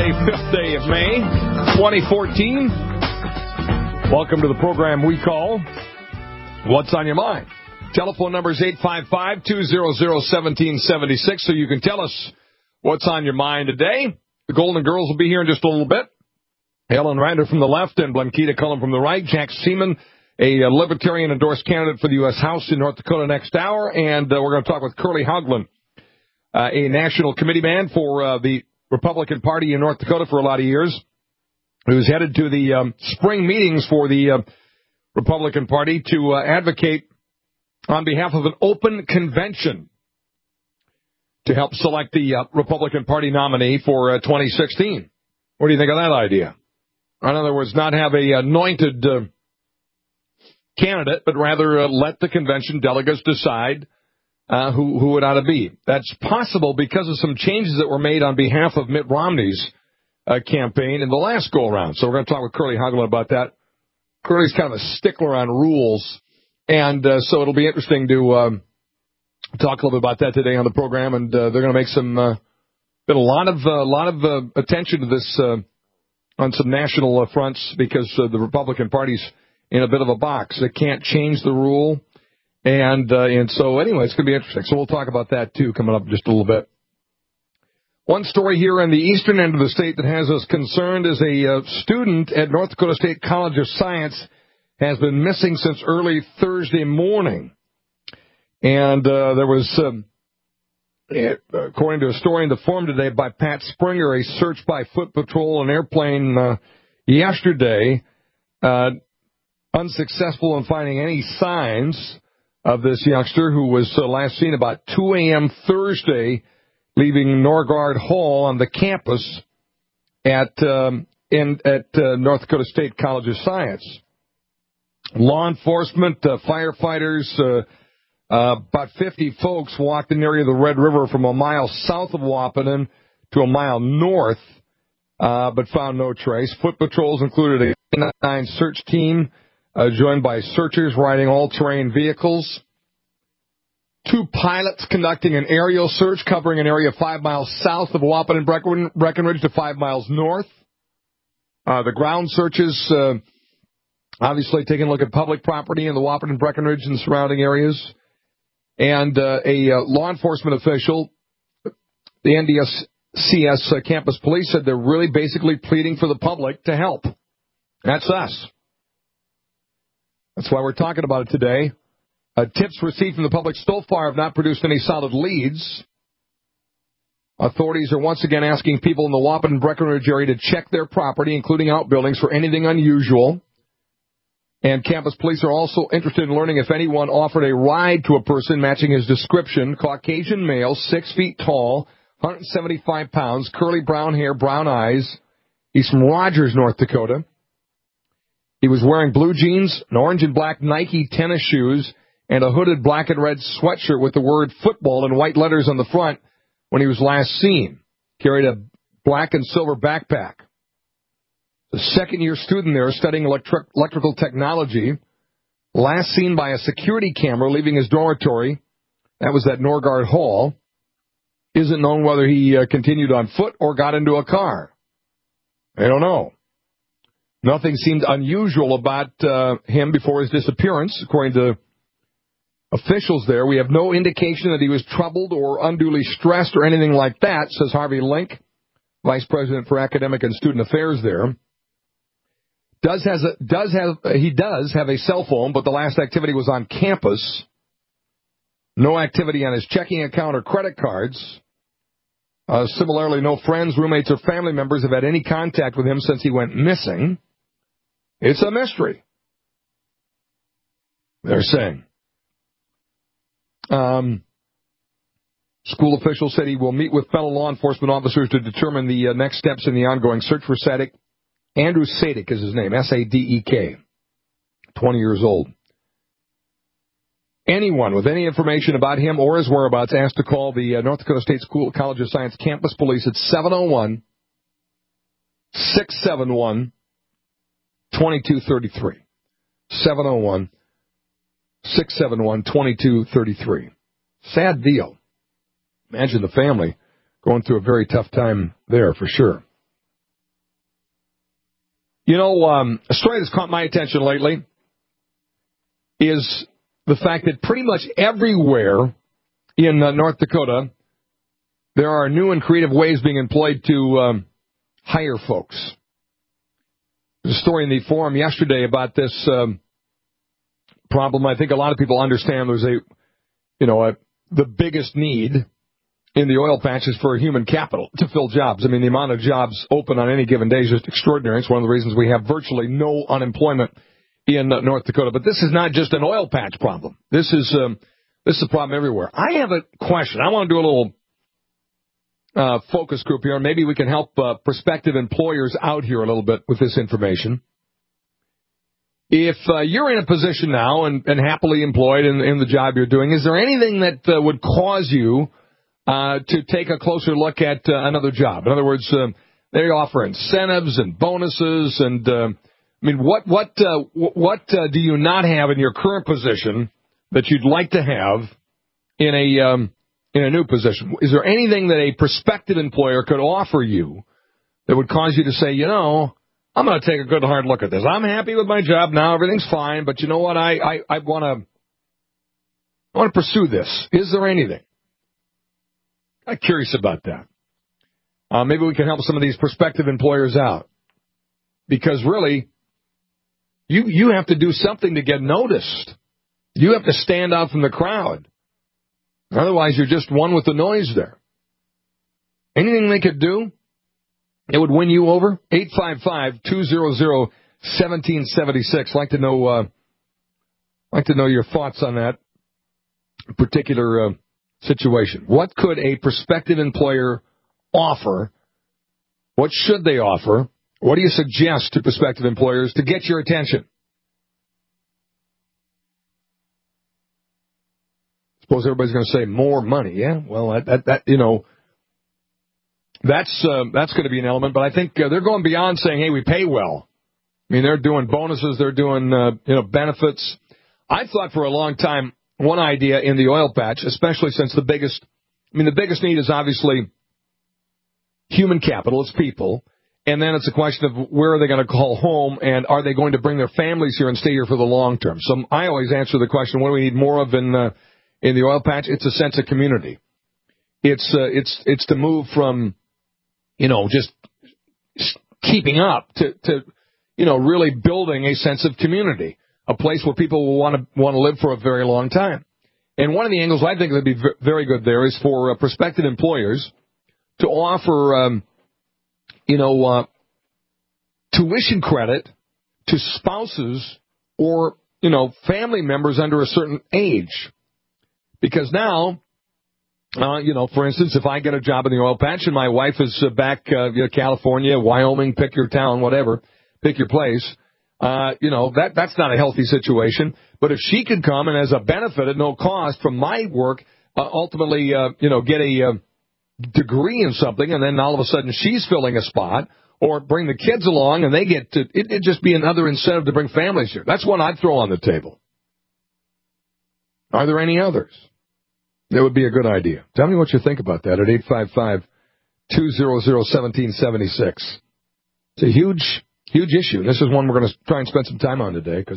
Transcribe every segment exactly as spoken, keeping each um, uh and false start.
Thursday, fifth day of May, twenty fourteen. Welcome to the program we call What's on Your Mind? Telephone number is eight five five, two hundred, seventeen seventy-six, so you can tell us what's on your mind today. The Golden Girls will be here in just a little bit. Helen Rander from the left and Blanquita Cullen from the right. Jack Seaman, a Libertarian-endorsed candidate for the U S House in North Dakota next hour. And uh, we're going to talk with Curly Haugland, uh, a national committee man for uh, the Republican Party in North Dakota for a lot of years, who's headed to the um, spring meetings for the uh, Republican Party to uh, advocate on behalf of an open convention to help select the uh, Republican Party nominee for uh, twenty sixteen. What do you think of that idea? In other words, not have a anointed uh, candidate, but rather uh, let the convention delegates decide uh, who, who it ought to be. That's possible because of some changes that were made on behalf of Mitt Romney's uh, campaign in the last go-around. So we're going to talk with Curly Haugland about that. Curly's kind of a stickler on rules, and uh, so it'll be interesting to um, talk a little bit about that today on the program, and uh, they're going to make some uh, been a lot of a uh, lot of uh, attention to this uh, on some national uh, fronts because uh, the Republican Party's in a bit of a box. They can't change the rule, and uh, and so anyway, it's going to be interesting. So we'll talk about that too coming up in just a little bit. One story here in the eastern end of the state that has us concerned is a uh, student at North Dakota State College of Science has been missing since early Thursday morning. And uh, there was, um, according to a story in the Forum today by Pat Springer, a search by Foot Patrol and airplane uh, yesterday, uh, unsuccessful in finding any signs of this youngster who was uh, last seen about two a.m. Thursday leaving Norgard Hall on the campus at um, in at uh, North Dakota State College of Science. Law enforcement, uh, firefighters, uh, uh, about fifty folks walked in the area of the Red River from a mile south of Wahpeton to a mile north, uh, but found no trace. Foot patrols included a K nine search team uh, joined by searchers riding all-terrain vehicles. Two pilots conducting an aerial search covering an area five miles south of Wahpeton Breckenridge to five miles north. Uh, the ground searches, uh, obviously taking a look at public property in the Wahpeton Breckenridge and surrounding areas. And uh, a uh, law enforcement official, the N D S C S uh, campus police, said they're really basically pleading for the public to help. That's us. That's why we're talking about it today. Uh, tips received from the public so far have not produced any solid leads. Authorities are once again asking people in the Wahpeton Breckenridge area to check their property, including outbuildings, for anything unusual. And campus police are also interested in learning if anyone offered a ride to a person matching his description. Caucasian male, six feet tall, one hundred seventy-five pounds, curly brown hair, brown eyes. He's from Rogers, North Dakota. He was wearing blue jeans, an orange and black Nike tennis shoes, and a hooded black and red sweatshirt with the word football in white letters on the front when he was last seen. Carried a black and silver backpack. The second-year student there studying electric, electrical technology, last seen by a security camera leaving his dormitory. That was at Norgard Hall. Isn't known whether he uh, continued on foot or got into a car. I don't know. Nothing seemed unusual about uh, him before his disappearance, according to officials there. We have no indication that he was troubled or unduly stressed or anything like that, says Harvey Link, Vice President for Academic and Student Affairs there. Does has a, does have he does have a cell phone, but the last activity was on campus. No activity on his checking account or credit cards. Uh, similarly, no friends, roommates, or family members have had any contact with him since he went missing. It's a mystery, they're saying. Um, school officials said he will meet with fellow law enforcement officers to determine the uh, next steps in the ongoing search for Sadek. Andrew Sadek is his name, S A D E K, twenty years old. Anyone with any information about him or his whereabouts asked to call the uh, North Dakota State School College of Science campus police at seven oh one, six seven one, two two three three. seven oh one, six seven one, two two three three. Sad deal. Imagine the family going through a very tough time there for sure. You know, um, a story that's caught my attention lately is the fact that pretty much everywhere in uh, North Dakota, there are new and creative ways being employed to um, hire folks. There's a story in the forum yesterday about this um, problem. I think a lot of people understand there's a, you know, a, the biggest need in the oil patch is for human capital to fill jobs. I mean, the amount of jobs open on any given day is just extraordinary. It's one of the reasons we have virtually no unemployment in uh, North Dakota. But this is not just an oil patch problem. This is um, this is a problem everywhere. I have a question. I want to do a little uh, focus group here, and maybe we can help uh, prospective employers out here a little bit with this information. If uh, you're in a position now and, and happily employed in, in the job you're doing, is there anything that uh, would cause you Uh, to take a closer look at uh, another job? In other words, uh, they offer incentives and bonuses, and uh, I mean, what what uh, what uh, do you not have in your current position that you'd like to have in a um, in a new position? Is there anything that a prospective employer could offer you that would cause you to say, you know, I'm going to take a good hard look at this. I'm happy with my job now, everything's fine, but you know what? I I, I want to I want to pursue this. Is there anything? I'm curious about that. Uh, maybe we can help some of these prospective employers out. Because really, you you have to do something to get noticed. You have to stand out from the crowd. Otherwise, you're just one with the noise there. Anything they could do, it would win you over. eight five five, two hundred, one seven seven six. Like to know, uh, like to know your thoughts on that particular uh situation. What could a prospective employer offer? What should they offer? What do you suggest to prospective employers to get your attention? Suppose everybody's going to say more money. Yeah, well, that, that, that you know, that's uh, that's going to be an element. But I think uh, they're going beyond saying, "Hey, we pay well." I mean, they're doing bonuses, they're doing uh, you know benefits. I thought for a long time, one idea in the oil patch, especially since the biggest, I mean, the biggest need is obviously human capital, it's people, and then it's a question of where are they going to call home, and are they going to bring their families here and stay here for the long term? So I always answer the question, what do we need more of in uh, in the oil patch? It's a sense of community. It's uh, it's it's to move from, you know, just keeping up to, to you know, really building a sense of community. A place where people will want to want to live for a very long time. And one of the angles I think that would be very good there is for uh, prospective employers to offer, um, you know, uh, tuition credit to spouses or, you know, family members under a certain age. Because now, uh, you know, for instance, if I get a job in the oil patch and my wife is uh, back, uh, you know, California, Wyoming, pick your town, whatever, pick your place. Uh, you know, that that's not a healthy situation. But if she could come and as a benefit at no cost from my work, uh, ultimately, uh, you know, get a uh, degree in something, and then all of a sudden she's filling a spot, or bring the kids along and they get to, it, it'd just be another incentive to bring families here. That's one I'd throw on the table. Are there any others? That would be a good idea. Tell me what you think about that at eight five five, two hundred, one seven seven six. It's a huge... Huge issue. This is one we're going to try and spend some time on today because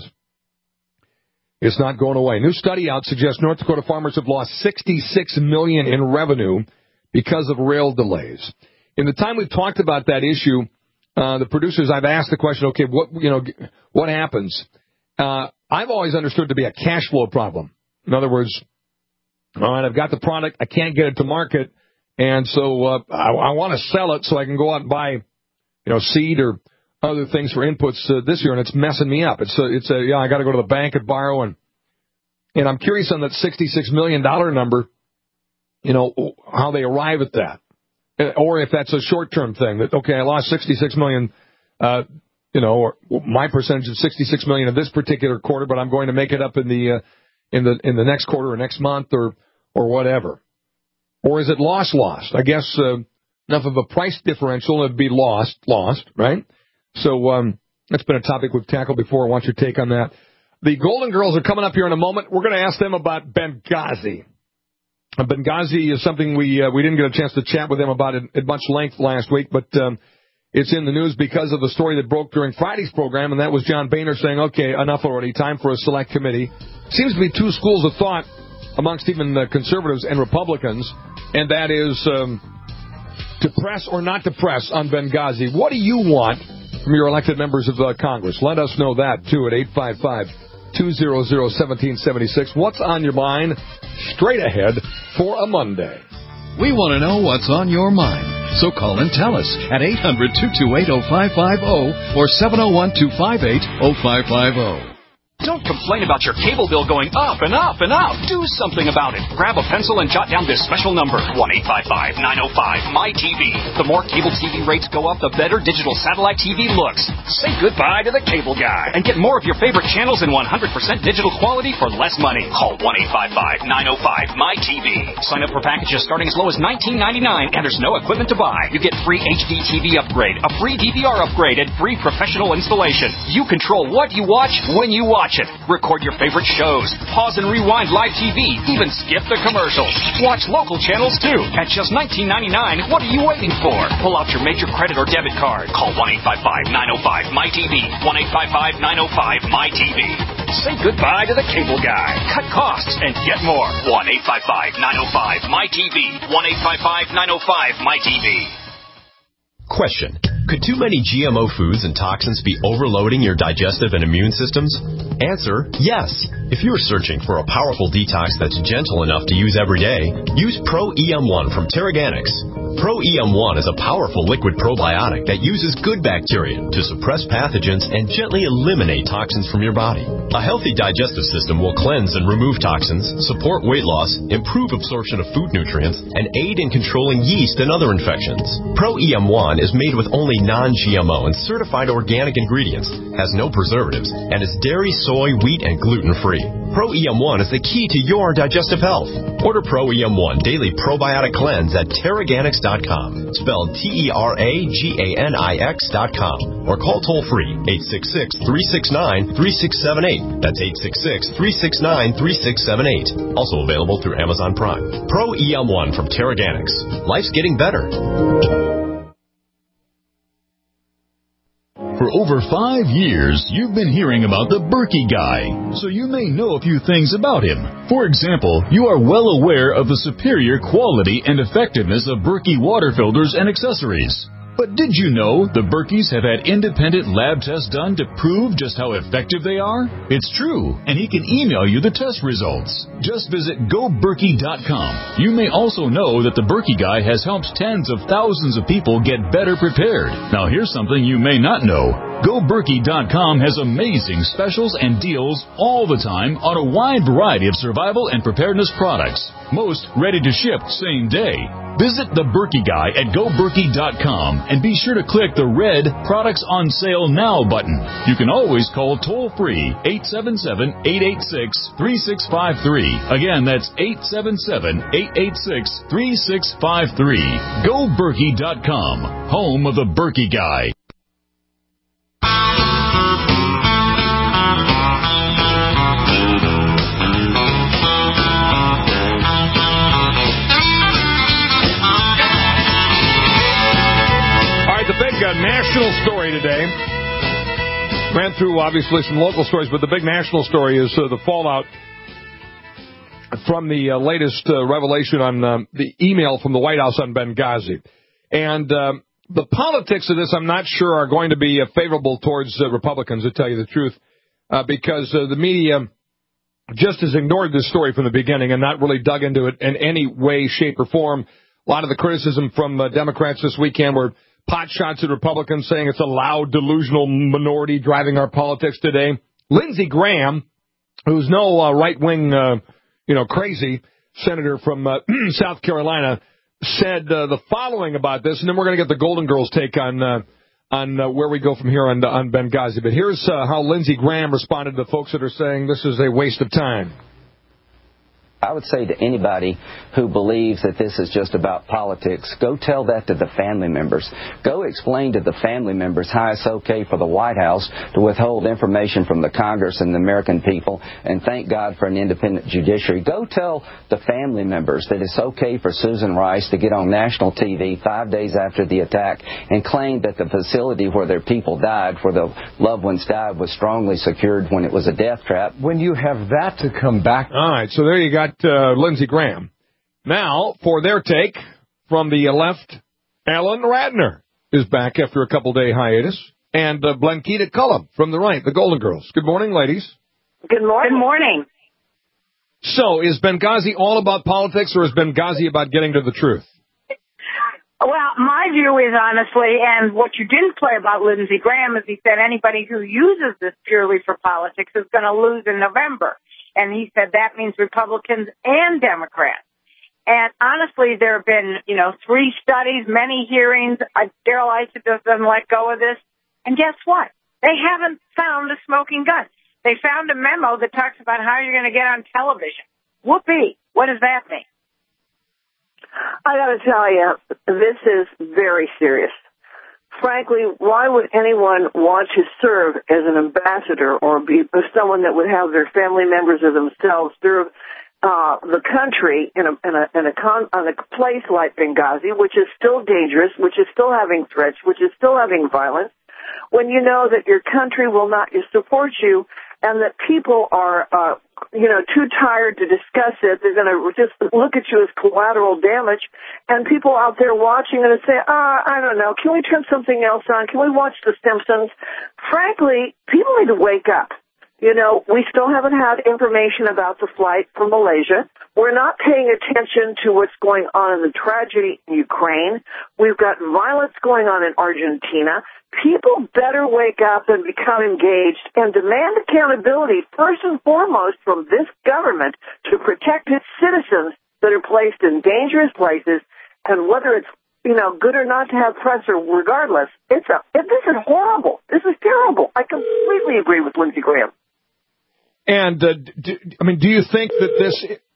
it's not going away. New study out suggests North Dakota farmers have lost sixty-six million dollars in revenue because of rail delays. In the time we've talked about that issue, uh, the producers, I've asked the question, okay, what you know, what happens? Uh, I've always understood it to be a cash flow problem. In other words, all right, I've got the product, I can't get it to market, and so uh, I, I want to sell it so I can go out and buy, you know, seed or other things for inputs uh, this year, and it's messing me up. It's a, it's a, yeah, I got to go to the bank and borrow, and and I'm curious on that sixty-six million dollars number, you know, how they arrive at that, or if that's a short-term thing. That okay, I lost sixty-six million dollars, uh, you know, or my percentage is sixty-six million dollars of this particular quarter, but I'm going to make it up in the uh, in the in the next quarter or next month or or whatever. Or is it lost lost? I guess uh, enough of a price differential it'd be lost lost, right? So um, that's been a topic we've tackled before. I want your take on that. The Golden Girls are coming up here in a moment. We're going to ask them about Benghazi. Uh, Benghazi is something we uh, we didn't get a chance to chat with them about at, at much length last week, but um, it's in the news because of the story that broke during Friday's program, and that was John Boehner saying, okay, enough already, time for a select committee. Seems to be two schools of thought amongst even the conservatives and Republicans, and that is um, to press or not to press on Benghazi. What do you want from your elected members of uh, Congress? Let us know that, too, at eight five five, two hundred, seventeen seventy-six. What's on your mind straight ahead for a Monday? We want to know what's on your mind. So call and tell us at eight hundred, two two eight, oh five five oh or seven oh one, two five eight, oh five five oh. Don't complain about your cable bill going up and up and up. Do something about it. Grab a pencil and jot down this special number, one eight five five, nine oh five, M Y T V. The more cable T V rates go up, the better digital satellite T V looks. Say goodbye to the cable guy and get more of your favorite channels in one hundred percent digital quality for less money. Call one eight five five, nine oh five, M Y T V. Sign up for packages starting as low as nineteen ninety-nine, and there's no equipment to buy. You get free H D T V upgrade, a free D V R upgrade, and free professional installation. You control what you watch when you watch it. Record your favorite shows, pause and rewind live T V, even skip the commercials. Watch local channels too at just nineteen ninety-nine. What are you waiting for? Pull out your major credit or debit card. Call one eight five five, nine oh five, M Y T V. one eight five five, nine oh five, M Y T V. Say goodbye to the cable guy. Cut costs and get more. one eight five five, nine oh five, M Y T V. one eight five five, nine oh five, M Y T V. Question. Could too many G M O foods and toxins be overloading your digestive and immune systems? Answer, yes. If you're searching for a powerful detox that's gentle enough to use every day, use Pro E M one from Terraganics. Pro E M one is a powerful liquid probiotic that uses good bacteria to suppress pathogens and gently eliminate toxins from your body. A healthy digestive system will cleanse and remove toxins, support weight loss, improve absorption of food nutrients, and aid in controlling yeast and other infections. Pro E M one is made with only non-G M O and certified organic ingredients, has no preservatives, and is dairy, soy, wheat, and gluten-free. Pro E M one is the key to your digestive health. Order Pro E M one Daily Probiotic Cleanse at Terraganics dot com, spelled T E R A G A N I X dot com, or call toll-free eight six six, three six nine, three six seven eight. That's eight six six, three six nine, three six seven eight. Also available through Amazon Prime. Pro E M one from Terraganics. Life's getting better. For over five years, you've been hearing about the Berkey Guy, so you may know a few things about him. For example, you are well aware of the superior quality and effectiveness of Berkey water filters and accessories. But did you know the Berkeys have had independent lab tests done to prove just how effective they are? It's true, and he can email you the test results. Just visit go berkey dot com. You may also know that the Berkey Guy has helped tens of thousands of people get better prepared. Now here's something you may not know. go berkey dot com has amazing specials and deals all the time on a wide variety of survival and preparedness products. Most ready to ship same day. Visit the Berkey Guy at go berkey dot com and be sure to click the red Products on Sale Now button. You can always call toll-free eight seven seven, eight eight six, three six five three. Again, that's eight seven seven, eight eight six, three six five three. go berkey dot com, home of the Berkey Guy. A national story today. Ran through, obviously, some local stories, but the big national story is uh, the fallout from the uh, latest uh, revelation on uh, the email from the White House on Benghazi. And uh, the politics of this, I'm not sure, are going to be uh, favorable towards uh, Republicans, to tell you the truth, uh, because uh, the media just has ignored this story from the beginning and not really dug into it in any way, shape, or form. A lot of the criticism from uh, Democrats this weekend were pot shots at Republicans saying it's a loud, delusional minority driving our politics today. Lindsey Graham, who's no uh, right-wing, uh, you know, crazy senator from uh, South Carolina, said uh, the following about this, and then we're going to get the Golden Girls' take on uh, on uh, where we go from here on, on Benghazi. But here's uh, how Lindsey Graham responded to folks that are saying this is a waste of time. I would say to anybody who believes that this is just about politics, go tell that to the family members. Go explain to the family members how it's okay for the White House to withhold information from the Congress and the American people, and thank God for an independent judiciary. Go tell the family members that it's okay for Susan Rice to get on national T V five days after the attack and claim that the facility where their people died, where the loved ones died, was strongly secured when it was a death trap. When you have that to come back. All right, so there you got uh, Lindsey Graham. Now, for their take from the left, Ellen Ratner is back after a couple-day hiatus, and uh, Blanquita Cullum from the right, the Golden Girls. Good morning, ladies. Good morning. Good morning. So, is Benghazi all about politics, or is Benghazi about getting to the truth? Well, my view is, honestly, and what you didn't play about Lindsey Graham is he said anybody who uses this purely for politics is going to lose in November. And he said that means Republicans and Democrats. And honestly, there have been, you know, three studies, many hearings. Daryl Issa doesn't let go of this. And guess what? They haven't found a smoking gun. They found a memo that talks about how you're going to get on television. Whoopee. What does that mean? I got to tell you, this is very serious. Frankly, why would anyone want to serve as an ambassador or be someone that would have their family members or themselves serve uh, the country in a in a in a, con, in a place like Benghazi, which is still dangerous, which is still having threats, which is still having violence, when you know that your country will not support you and that people are, uh, you know, too tired to discuss it. They're going to just look at you as collateral damage. And people out there watching and say, ah, I don't know, can we turn something else on? Can we watch The Simpsons? Frankly, people need to wake up. You know, we still haven't had information about the flight from Malaysia. We're not paying attention to what's going on in the tragedy in Ukraine. We've got violence going on in Argentina. People better wake up and become engaged and demand accountability, first and foremost, from this government to protect its citizens that are placed in dangerous places. And whether it's, you know, good or not to have press or regardless, it's a, it, this is horrible. This is terrible. I completely agree with Lindsey Graham. And, uh, do, I mean, do you think that this...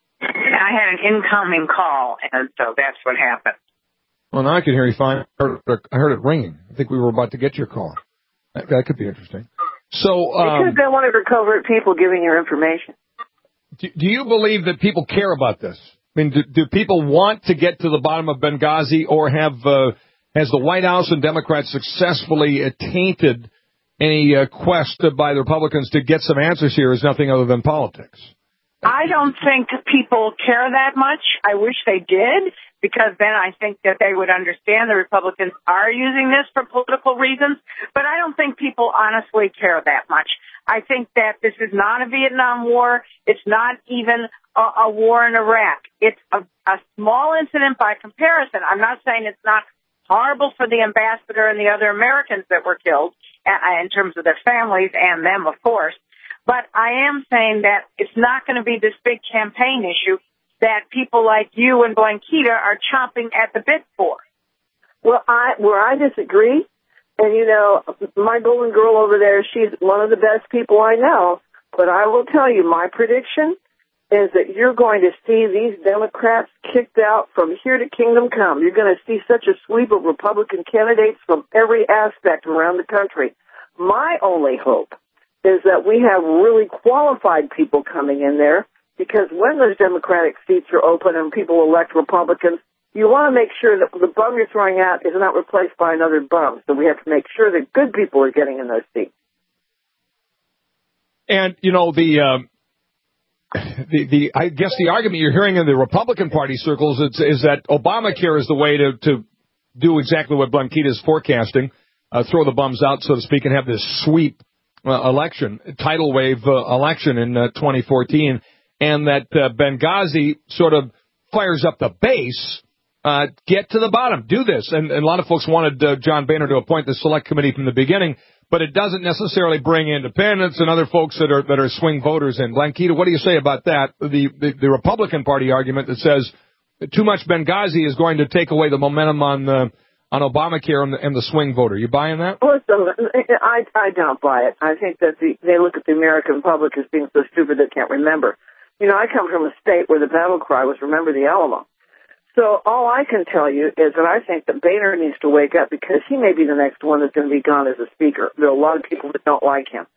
I had an incoming call, and so that's what happened. Well, now I can hear you fine. I heard, I heard it ringing. I think we were about to get your call. That, that could be interesting. So, um, because they wanted to covert people giving your information. Do, do you believe that people care about this? I mean, do, do people want to get to the bottom of Benghazi, or have uh, has the White House and Democrats successfully tainted any uh, quest by the Republicans to get some answers here as nothing other than politics? I don't think people care that much. I wish they did, because then I think that they would understand the Republicans are using this for political reasons. But I don't think people honestly care that much. I think that this is not a Vietnam War. It's not even a, a war in Iraq. It's a, a small incident by comparison. I'm not saying it's not horrible for the ambassador and the other Americans that were killed, uh, in terms of their families and them, of course. But I am saying that it's not going to be this big campaign issue that people like you and Blanquita are chomping at the bit for. Well, I where I disagree, and, you know, my golden girl over there, she's one of the best people I know, but I will tell you, my prediction is that you're going to see these Democrats kicked out from here to kingdom come. You're going to see such a sweep of Republican candidates from every aspect around the country. My only hope is that we have really qualified people coming in there, because when those Democratic seats are open and people elect Republicans, you want to make sure that the bum you're throwing out is not replaced by another bum. So we have to make sure that good people are getting in those seats. And, you know, the, um, the, the, I guess the argument you're hearing in the Republican Party circles is, is that Obamacare is the way to, to do exactly what Blanquita is forecasting, uh, throw the bums out, so to speak, and have this sweep Uh, election, tidal wave uh, election in uh, twenty fourteen, and that uh, Benghazi sort of fires up the base, uh, get to the bottom, do this. And, and a lot of folks wanted uh, John Boehner to appoint the select committee from the beginning, but it doesn't necessarily bring independents and other folks that are that are swing voters in. Blanquita, what do you say about that? The, the, the Republican Party argument that says too much Benghazi is going to take away the momentum on the on Obamacare and the, and the swing voter. You buying that? Listen, I, I don't buy it. I think that the, they look at the American public as being so stupid they can't remember. You know, I come from a state where the battle cry was "Remember the Alamo." So all I can tell you is that I think that Boehner needs to wake up because he may be the next one that's going to be gone as a speaker. There are a lot of people that don't like him.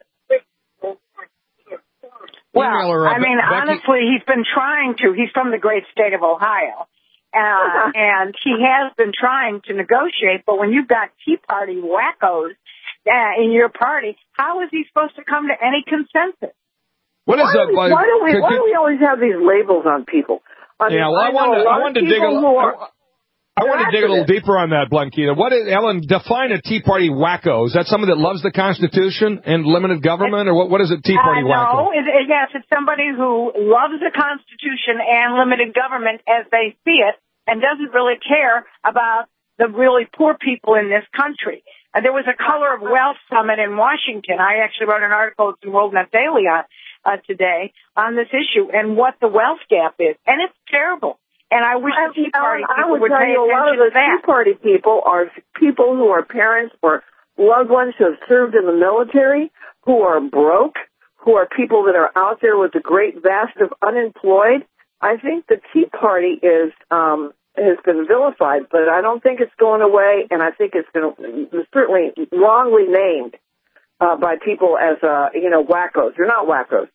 Well, I mean, Becky. honestly, he's been trying to. He's from the great state of Ohio. Uh, and he has been trying to negotiate, but when you've got Tea Party wackos uh, in your party, how is he supposed to come to any consensus? What is why, that? do we, why, do we, why do we always have these labels on people? I mean, yeah, well, I, I wanted, I wanted to dig a little. I, I want to dig a little deeper on that, Blanquita. What is, Ellen, define a Tea Party wacko. Is that someone that loves the Constitution and limited government, or what, what is a Tea Party uh, wacko? No, it, it, yes, it's somebody who loves the Constitution and limited government as they see it and doesn't really care about the really poor people in this country. Uh, there was a Color of Wealth Summit in Washington. I actually wrote an article in World Net Daily on uh, today on this issue and what the wealth gap is, and it's terrible. And I wish the Tea Party people I would would tell pay you a lot of attention the to that. Tea Party people are people who are parents or loved ones who have served in the military, who are broke, who are people that are out there with the great vast of unemployed. I think the Tea Party is um, has been vilified, but I don't think it's going away, and I think it's going to certainly wrongly named uh, by people as uh, you know wackos. They're not wackos.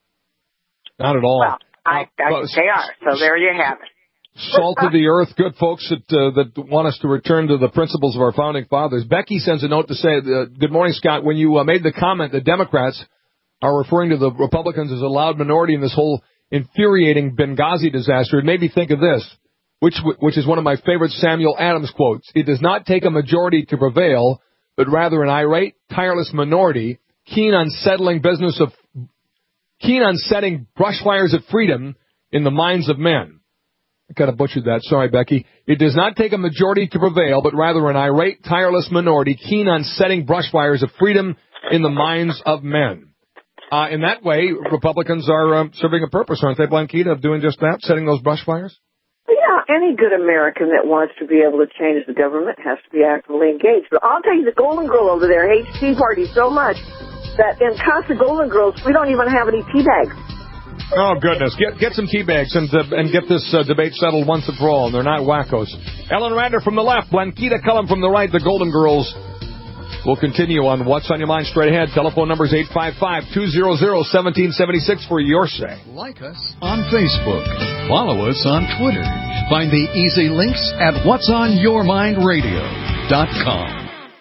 Not at all. Well, I, I uh, think they are. So there you have it. Salt of the earth, good folks that uh, that want us to return to the principles of our founding fathers. Becky sends a note to say, uh, good morning, Scott. When you uh, made the comment that Democrats are referring to the Republicans as a loud minority in this whole infuriating Benghazi disaster, it made me think of this, which which is one of my favorite Samuel Adams quotes. It does not take a majority to prevail, but rather an irate, tireless minority, keen on settling business of, keen on setting brush fires of freedom in the minds of men. I kind of butchered that. Sorry, Becky. It does not take a majority to prevail, but rather an irate, tireless minority keen on setting brush fires of freedom in the minds of men. Uh, in that way, Republicans are um, serving a purpose, aren't they, Blanquita, of doing just that, setting those brush fires? Yeah, any good American that wants to be able to change the government has to be actively engaged. But I'll tell you, the Golden Girl over there hates Tea Party so much that in Casa Golden Girls, we don't even have any tea bags. Oh, goodness. Get get some tea bags and, uh, and get this uh, debate settled once and for all. And they're not wackos. Ellen Rander from the left, Blanquita Cullum from the right, the Golden Girls. We'll continue on What's on Your Mind straight ahead. Telephone number is eight five five, two hundred, one seven seven six for your say. Like us on Facebook. Follow us on Twitter. Find the easy links at whats on your mind radio dot com.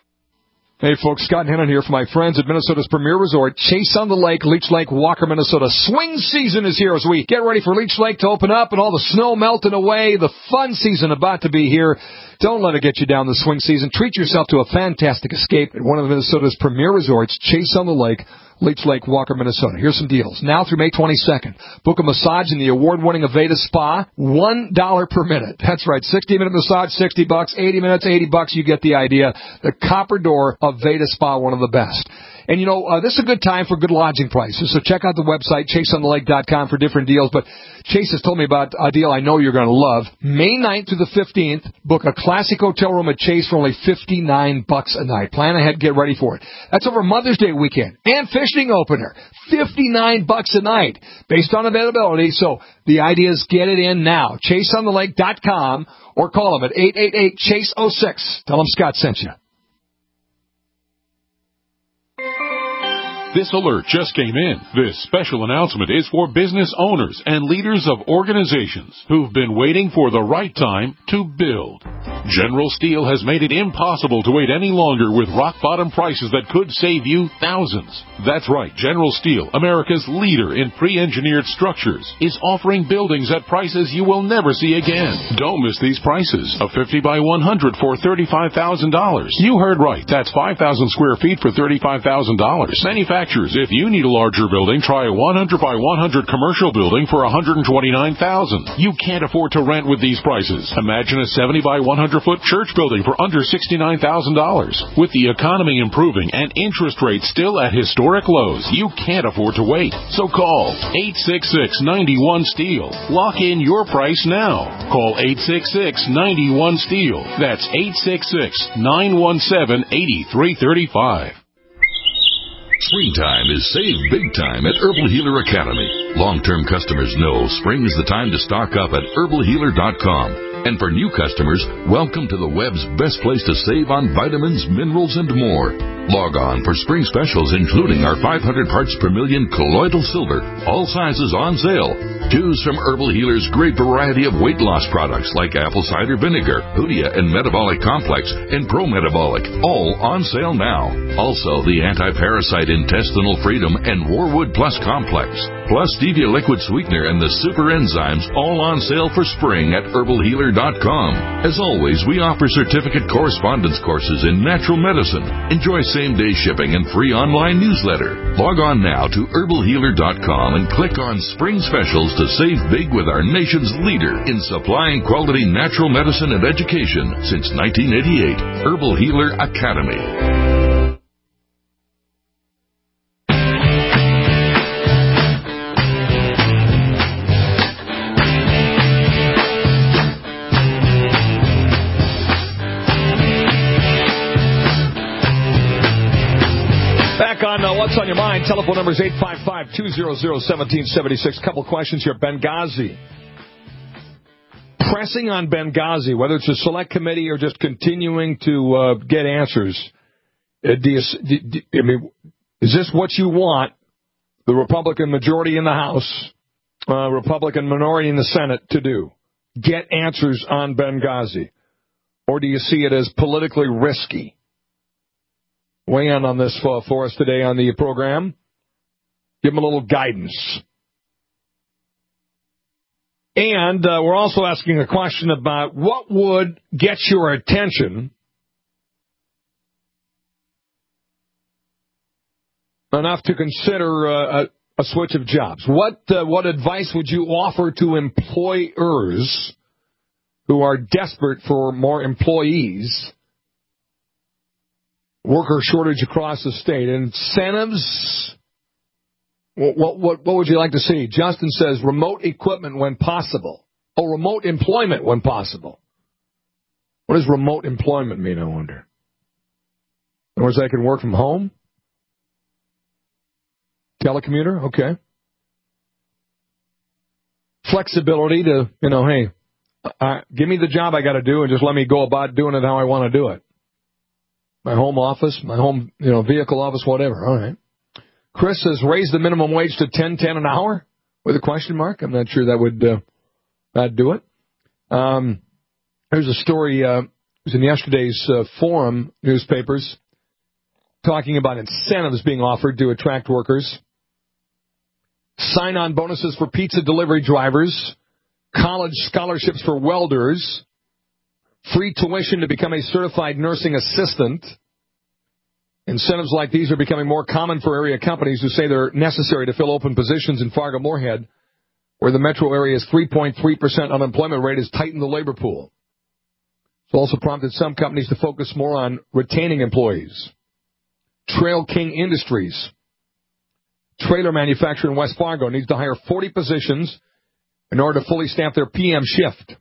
Hey, folks, Scott Hennon here for my friends at Minnesota's premier resort, Chase on the Lake, Leech Lake, Walker, Minnesota. Swing season is here as we get ready for Leech Lake to open up and all the snow melting away. The fun season about to be here. Don't let it get you down the swing season. Treat yourself to a fantastic escape at one of Minnesota's premier resorts, Chase on the Lake, Leech Lake, Walker, Minnesota. Here's some deals. Now through May twenty-second. Book a massage in the award-winning Aveda Spa, one dollar per minute. That's right, sixty-minute massage, sixty bucks, eighty minutes, eighty bucks. You get the idea. The Copper Door Aveda Spa, one of the best. And, you know, uh, this is a good time for good lodging prices. So check out the website, chase on the lake dot com, for different deals. But Chase has told me about a deal I know you're going to love. May ninth to the fifteenth, book a classic hotel room at Chase for only fifty-nine bucks a night. Plan ahead, get ready for it. That's over Mother's Day weekend and fishing opener. fifty-nine bucks a night based on availability. So the idea is get it in now. chase on the lake dot com or call them at eight eight eight, chase oh six. Tell them Scott sent you. This alert just came in. This special announcement is for business owners and leaders of organizations who've been waiting for the right time to build. General Steel has made it impossible to wait any longer with rock-bottom prices that could save you thousands. That's right, General Steel, America's leader in pre-engineered structures, is offering buildings at prices you will never see again. Don't miss these prices. A fifty by one hundred for thirty-five thousand dollars. You heard right. That's five thousand square feet for thirty-five thousand dollars. Manufacturers, if you need a larger building, try a one hundred by one hundred commercial building for one hundred twenty-nine thousand dollars. You can't afford to rent with these prices. Imagine a seventy by one hundred foot church building for under sixty-nine thousand dollars. With the economy improving and interest rates still at historic lows, you can't afford to wait. So call eight six six, nine one, STEEL. Lock in your price now. Call eight six six, nine one, STEEL. That's eight six six, nine one seven, eight three three five. Springtime is save big time at Herbal Healer Academy. Long-term customers know spring is the time to stock up at herbal healer dot com. And for new customers, welcome to the web's best place to save on vitamins, minerals, and more. Log on for spring specials, including our five hundred parts per million colloidal silver, all sizes on sale. Choose from Herbal Healer's great variety of weight loss products like apple cider vinegar, Hoodia and Metabolic Complex, and Pro Metabolic, all on sale now. Also, the anti-parasite intestinal freedom and Warwood Plus Complex, plus Stevia liquid sweetener and the super enzymes, all on sale for spring at herbal healer dot com. As always, we offer certificate correspondence courses in natural medicine. Enjoy same-day shipping and free online newsletter. Log on now to herbal healer dot com and click on Spring Specials to save big with our nation's leader in supplying quality natural medicine and education since nineteen eighty-eight. Herbal Healer Academy. On uh, What's on Your Mind, telephone number is eight five five, two hundred, seventeen seventy-six. Couple questions here. Benghazi. Pressing on Benghazi, whether it's a select committee or just continuing to uh, get answers. Uh, do you, do, do, I mean, is this what you want the Republican majority in the House, uh, Republican minority in the Senate to do? Get answers on Benghazi? Or do you see it as politically risky? Weigh in on this for, for us today on the program. Give them a little guidance. And uh, we're also asking a question about what would get your attention enough to consider uh, a, a switch of jobs. What uh, what advice would you offer to employers who are desperate for more employees? Worker shortage across the state. Incentives. What, what, what would you like to see? Justin says remote equipment when possible. Oh, remote employment when possible. What does remote employment mean, I wonder? In other words, I can work from home? Telecommuter? Okay. Flexibility to, you know, hey, uh, give me the job I got to do and just let me go about doing it how I want to do it. My home office, my home, you know, vehicle office, whatever. All right. Chris says raise the minimum wage to ten ten an hour with a question mark. I'm not sure that would uh, that'd do it. Um, there's a story. Uh, it was in yesterday's uh, Forum newspapers talking about incentives being offered to attract workers. Sign-on bonuses for pizza delivery drivers, college scholarships for welders. Free tuition to become a certified nursing assistant. Incentives like these are becoming more common for area companies who say they're necessary to fill open positions in Fargo-Moorhead, where the metro area's three point three percent unemployment rate has tightened the labor pool. It's also prompted some companies to focus more on retaining employees. Trail King Industries, trailer manufacturer in West Fargo, needs to hire forty positions in order to fully staff their P M shift,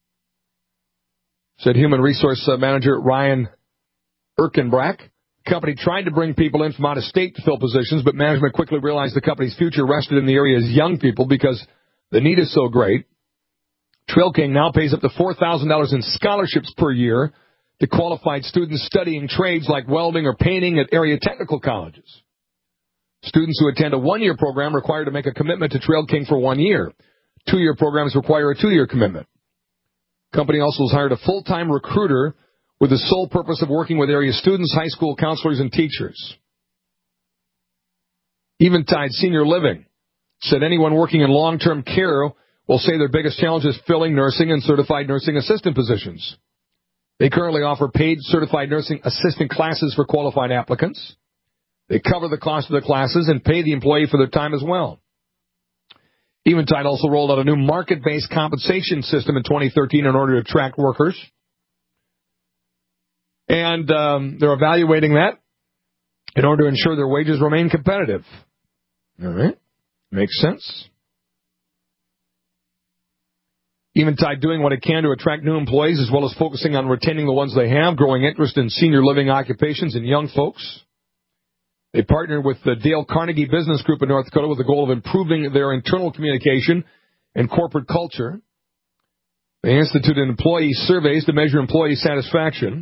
said Human Resource Manager Ryan Erkenbrack. The company tried to bring people in from out of state to fill positions, but management quickly realized the company's future rested in the area's young people because the need is so great. Trail King now pays up to four thousand dollars in scholarships per year to qualified students studying trades like welding or painting at area technical colleges. Students who attend a one-year program are required to make a commitment to Trail King for one year. Two-year programs require a two-year commitment. The company also has hired a full-time recruiter with the sole purpose of working with area students, high school counselors, and teachers. Eventide Senior Living said anyone working in long-term care will say their biggest challenge is filling nursing and certified nursing assistant positions. They currently offer paid certified nursing assistant classes for qualified applicants. They cover the cost of the classes and pay the employee for their time as well. Eventide also rolled out a new market-based compensation system in twenty thirteen in order to attract workers. And um, they're evaluating that in order to ensure their wages remain competitive. All right. Makes sense. Eventide doing what it can to attract new employees as well as focusing on retaining the ones they have, growing interest in senior living occupations and young folks. They partnered with the Dale Carnegie Business Group in North Dakota with the goal of improving their internal communication and corporate culture. They instituted employee surveys to measure employee satisfaction.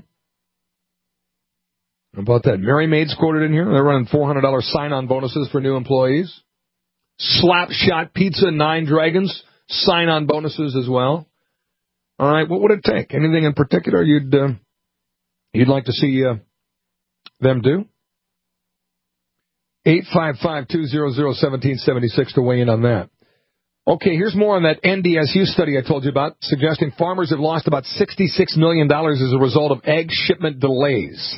How about that? Merry Maids quoted in here. They're running four hundred dollars sign-on bonuses for new employees. Slapshot Pizza, Nine Dragons, sign-on bonuses as well. All right, what would it take? Anything in particular you'd uh, you'd like to see uh, them do? eight five five, two hundred, seventeen seventy-six to weigh in on that. Okay, here's more on that N D S U study I told you about, suggesting farmers have lost about sixty-six million dollars as a result of egg shipment delays,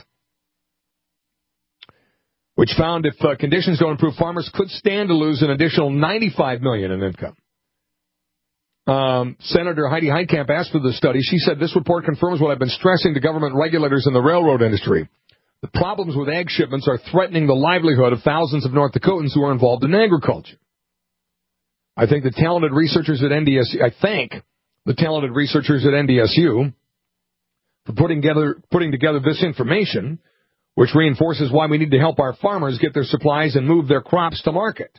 which found if uh, conditions don't improve, farmers could stand to lose an additional ninety-five million dollars in income. Um, Senator Heidi Heitkamp asked for the study. She said, this report confirms what I've been stressing to government regulators in the railroad industry. The problems with egg shipments are threatening the livelihood of thousands of North Dakotans who are involved in agriculture. I think the talented researchers at N D S U, I thank the talented researchers at N D S U for putting together, putting together this information, which reinforces why we need to help our farmers get their supplies and move their crops to market.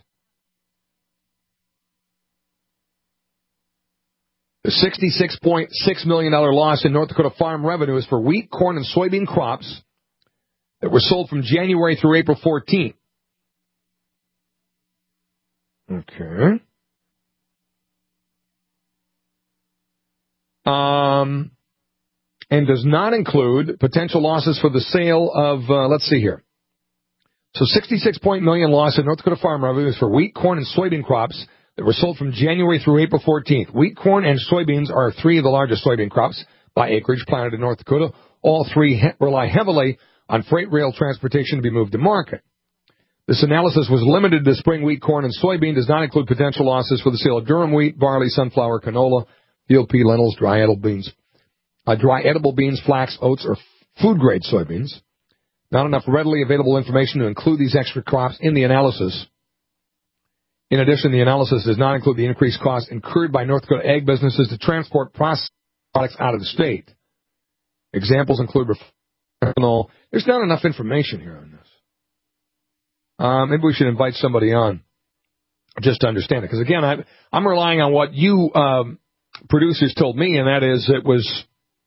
The sixty-six point six million dollars loss in North Dakota farm revenue is for wheat, corn, and soybean crops that were sold from January through April fourteenth. Okay. Um, and does not include potential losses for the sale of, uh, let's see here. So sixty-six point million dollars loss in North Dakota farm revenue is for wheat, corn, and soybean crops that were sold from January through April fourteenth. Wheat, corn, and soybeans are three of the largest soybean crops by acreage planted in North Dakota. All three he- rely heavily on freight rail transportation to be moved to market. This analysis was limited to spring wheat, corn, and soybean, does not include potential losses for the sale of durum wheat, barley, sunflower, canola, field pea, lentils, dry edible beans, uh, dry edible beans, flax, oats, or food-grade soybeans. Not enough readily available information to include these extra crops in the analysis. In addition, the analysis does not include the increased costs incurred by North Dakota ag businesses to transport processed products out of the state. Examples include ethanol. There's not enough information here on this. Uh, maybe we should invite somebody on just to understand it. Because, again, I, I'm relying on what you um, producers told me, and that is it was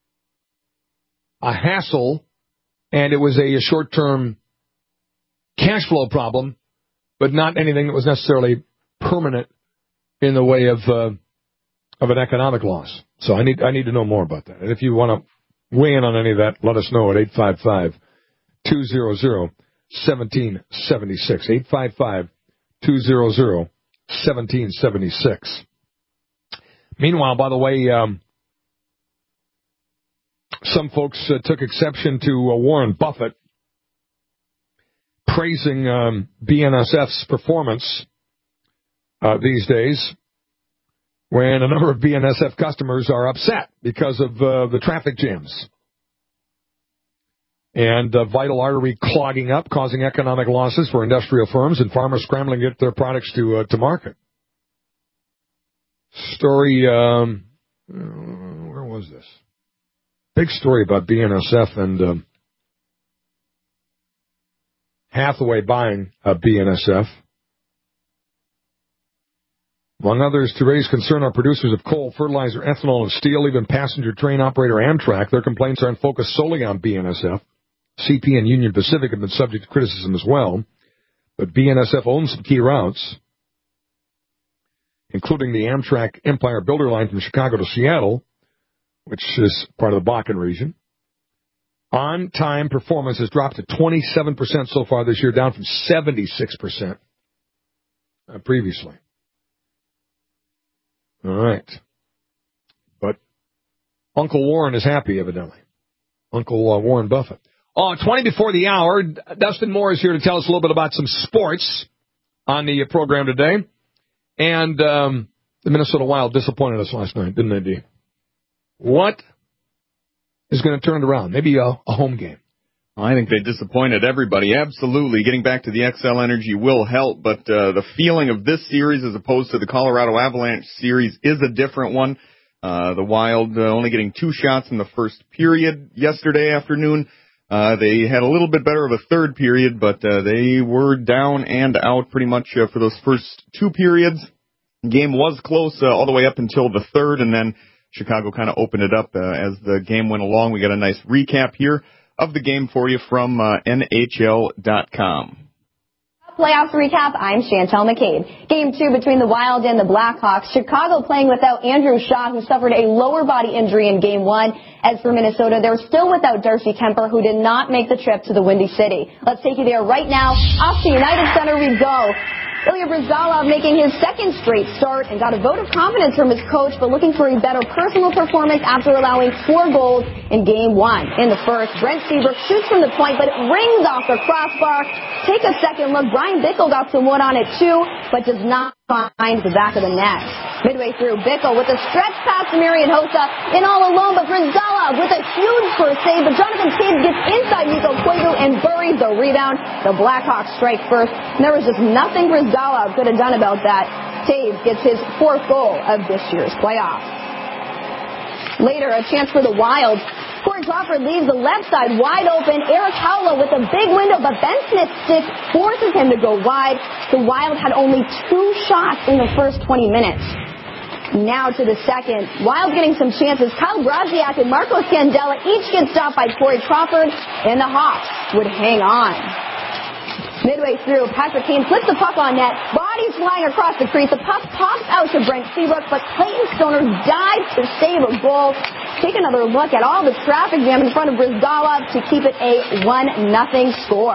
a hassle and it was a, a short-term cash flow problem, but not anything that was necessarily permanent in the way of uh, of an economic loss. So I need I need to know more about that. And if you want to weigh in on any of that, let us know at eight five five, two hundred, seventeen seventy-six. eight five five, two hundred, seventeen seventy-six. Meanwhile, by the way, um, some folks uh, took exception to uh, Warren Buffett praising um, B N S F's performance uh, these days, when a number of B N S F customers are upset because of uh, the traffic jams and uh, vital artery clogging up, causing economic losses for industrial firms and farmers scrambling to get their products to uh, to market. Story, um, where was this? Big story about B N S F and um, Hathaway buying uh, B N S F. Among others, to raise concern on producers of coal, fertilizer, ethanol, and steel, even passenger train operator Amtrak, their complaints aren't focused solely on B N S F. C P and Union Pacific have been subject to criticism as well, but B N S F owns some key routes, including the Amtrak Empire Builder Line from Chicago to Seattle, which is part of the Bakken region. On-time performance has dropped to twenty-seven percent so far this year, down from seventy-six percent uh, previously. All right. But Uncle Warren is happy, evidently. Uncle uh, Warren Buffett. Oh, twenty before the hour, Dustin Moore is here to tell us a little bit about some sports on the program today. And um, the Minnesota Wild disappointed us last night, didn't they, D? What is going to turn it around? Maybe a, a home game. I think they disappointed everybody. Absolutely. Getting back to the X L Energy will help, but uh, the feeling of this series as opposed to the Colorado Avalanche series is a different one. Uh, the Wild uh, only getting two shots in the first period yesterday afternoon. Uh, they had a little bit better of a third period, but uh, they were down and out pretty much uh, for those first two periods. Game was close uh, all the way up until the third, and then Chicago kind of opened it up uh, as the game went along. We got a nice recap here of the game for you from uh, N H L dot com. Playoffs recap, I'm Chantel McCabe. Game two between the Wild and the Blackhawks. Chicago playing without Andrew Shaw, who suffered a lower body injury in game one. As for Minnesota, they're still without Darcy Kemper, who did not make the trip to the Windy City. Let's take you there right now. Off to United Center we go. Ilya Bryzgalov making his second straight start and got a vote of confidence from his coach, but looking for a better personal performance after allowing four goals in game one. In the first, Brent Seabrook shoots from the point, but it rings off the crossbar. Take a second look. Brian Bickle got some wood on it too, but does not find the back of the net. Midway through, Bickle with a stretch pass to Marian Hossa in all alone, but Bryzgalov with a huge first save, but Jonathan Toews gets inside Mikko Koivu and buries the rebound. The Blackhawks strike first, and there was just nothing Bryzgalov could have done about that. Toews gets his fourth goal of this year's playoffs. Later, a chance for the Wild. Corey Crawford leaves the left side wide open. Eric Howell with a big window, but Ben Smith's stick forces him to go wide. The Wild had only two shots in the first twenty minutes. Now to the second. Wild getting some chances. Kyle Brodziak and Marco Scandella each get stopped by Corey Crawford, and the Hawks would hang on. Midway through, Patrick Kane flips the puck on net. Bodies flying across the crease. The puck pops out to Brent Seabrook, but Clayton Stoner dives to save a goal. Take another look at all the traffic jam in front of Bryzgalov to keep it a one nothing score.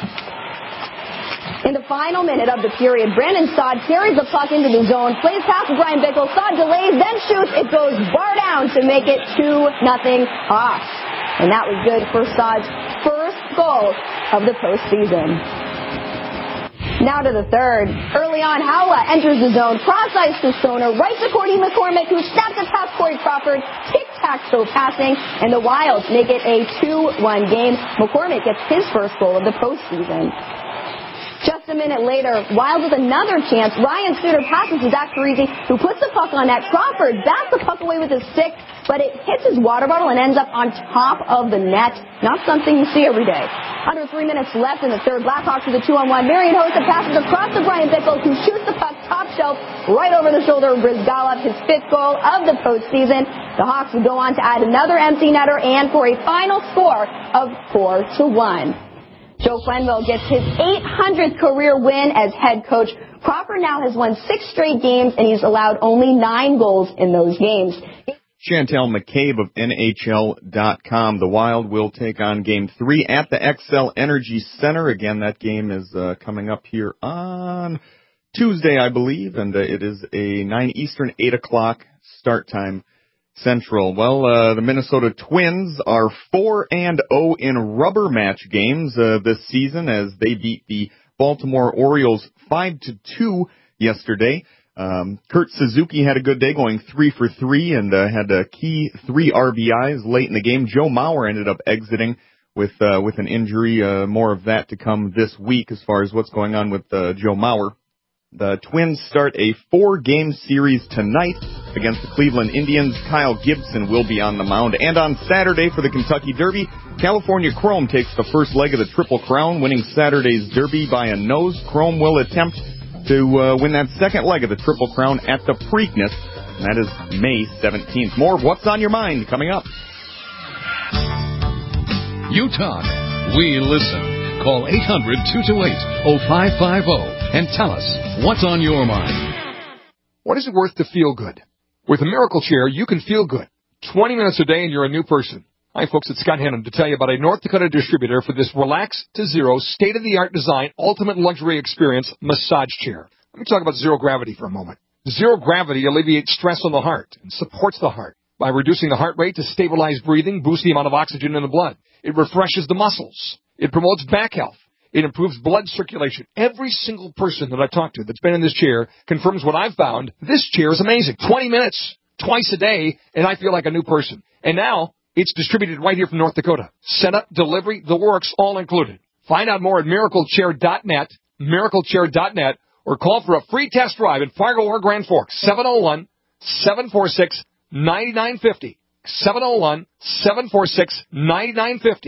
In the final minute of the period, Brandon Saad carries the puck into the zone, plays past Brian Bickle. Saad delays, then shoots. It goes bar down to make it two nothing Hawks. And that was good for Saad's first goal of the postseason. Now to the third. Early on, Howla enters the zone, cross-ice to Stoner, right to Cordy McCormick, who snaps it past Corey Crawford, tic-tac-toe passing, and the Wilds make it a two one game. McCormick gets his first goal of the postseason. Just a minute later, Wild with another chance. Ryan Suter passes to Zach Parise, who puts the puck on net. Crawford bats the puck away with his stick, but it hits his water bottle and ends up on top of the net. Not something you see every day. Under three minutes left in the third, Blackhawks with a two on one. Marian Hossa passes across to Brian Bickle, who shoots the puck top shelf right over the shoulder of Bryzgalov, his fifth goal of the postseason. The Hawks would go on to add another empty netter and for a final score of four to one. Joe Quenneville gets his eight hundredth career win as head coach. Crawford now has won six straight games, and he's allowed only nine goals in those games. Chantel McCabe of N H L dot com. The Wild will take on Game three at the Xcel Energy Center. Again, that game is uh, coming up here on Tuesday, I believe, and uh, it is a nine Eastern, eight o'clock start time Central. Well, uh, the Minnesota Twins are four and oh in rubber match games uh, this season as they beat the Baltimore Orioles five to two yesterday. Um, Kurt Suzuki had a good day, going three for three, and uh, had a key three R B Is late in the game. Joe Mauer ended up exiting with uh, with an injury. Uh, more of that to come this week as far as what's going on with uh, Joe Mauer. The Twins start a four-game series tonight against the Cleveland Indians. Kyle Gibson will be on the mound. And on Saturday for the Kentucky Derby, California Chrome takes the first leg of the Triple Crown, winning Saturday's Derby by a nose. Chrome will attempt to uh, win that second leg of the Triple Crown at the Preakness, and that is May seventeenth. More of What's on Your Mind coming up. You talk, we listen. Call eight hundred, two two eight, oh five five oh and tell us what's on your mind. What is it worth to feel good? With a Miracle Chair, you can feel good. twenty minutes a day and you're a new person. Hi, folks, it's Scott Hannon to tell you about a North Dakota distributor for this relax to zero, state-of-the-art design, ultimate luxury experience massage chair. Let me talk about zero gravity for a moment. Zero gravity alleviates stress on the heart and supports the heart by reducing the heart rate to stabilize breathing, boost the amount of oxygen in the blood. It refreshes the muscles. It promotes back health. It improves blood circulation. Every single person that I've talked to that's been in this chair confirms what I've found. This chair is amazing. twenty minutes, twice a day, and I feel like a new person. And now, it's distributed right here from North Dakota. Setup, delivery, the works, all included. Find out more at miracle chair dot net, miracle chair dot net, or call for a free test drive in Fargo or Grand Forks, seven oh one, seven four six, nine nine five oh, seven oh one, seven four six, nine nine five oh.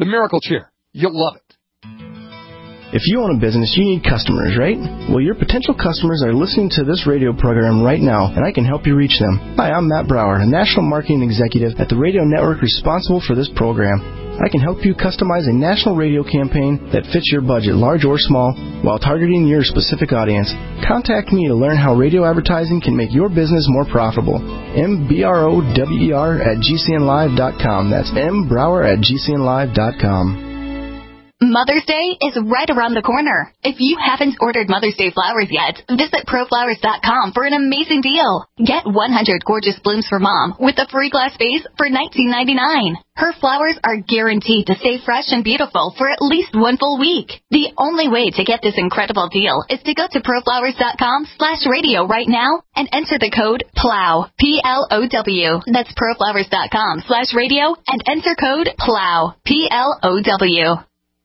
The Miracle Chair. You'll love it. If you own a business, you need customers, right? Well, your potential customers are listening to this radio program right now, and I can help you reach them. Hi, I'm Matt Brower, a national marketing executive at the radio network responsible for this program. I can help you customize a national radio campaign that fits your budget, large or small, while targeting your specific audience. Contact me to learn how radio advertising can make your business more profitable. M B R O W E R at G C N live dot com. That's M Brower at G C N live dot com. Mother's Day is right around the corner. If you haven't ordered Mother's Day flowers yet, visit pro flowers dot com for an amazing deal. Get one hundred gorgeous blooms for Mom with a free glass vase for nineteen ninety-nine. Her flowers are guaranteed to stay fresh and beautiful for at least one full week. The only way to get this incredible deal is to go to pro flowers dot com slash radio right now and enter the code PLOW, P L O W. That's pro flowers dot com slash radio and enter code PLOW, P L O W.